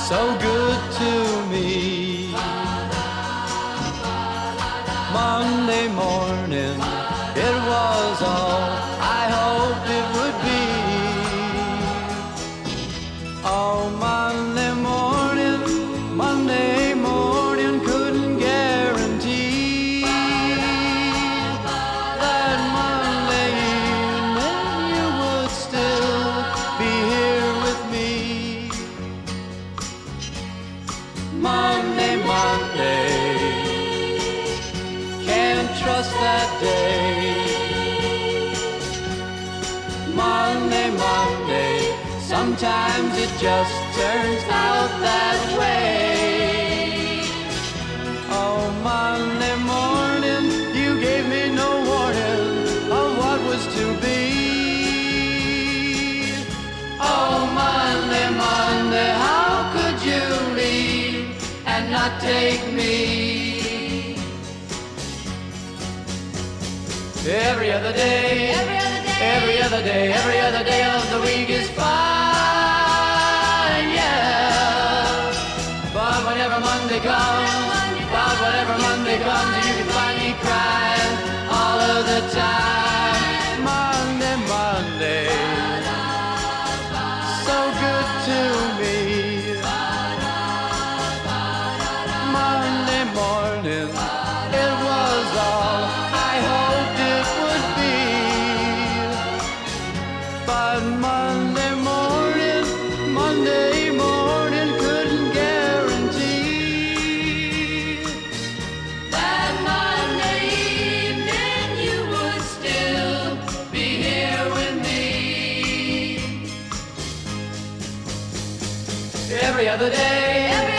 so good to me. Monday morning, it was all I hoped it would be. Oh, Monday morning couldn't guarantee that Monday evening you would still be here with me. Monday, can't trust that day. Monday, sometimes it just turns out that way. Oh, Monday morning, you gave me no warning of what was to be. Oh, Monday, how could you leave and not take me? Every other day of the week is fine, yeah. But whenever Monday comes, you can find me crying all of the time. Monday, so good to me. Monday morning, it was all I hoped it would be. But Monday morning couldn't guarantee that Monday evening you would still be here with me. every other day.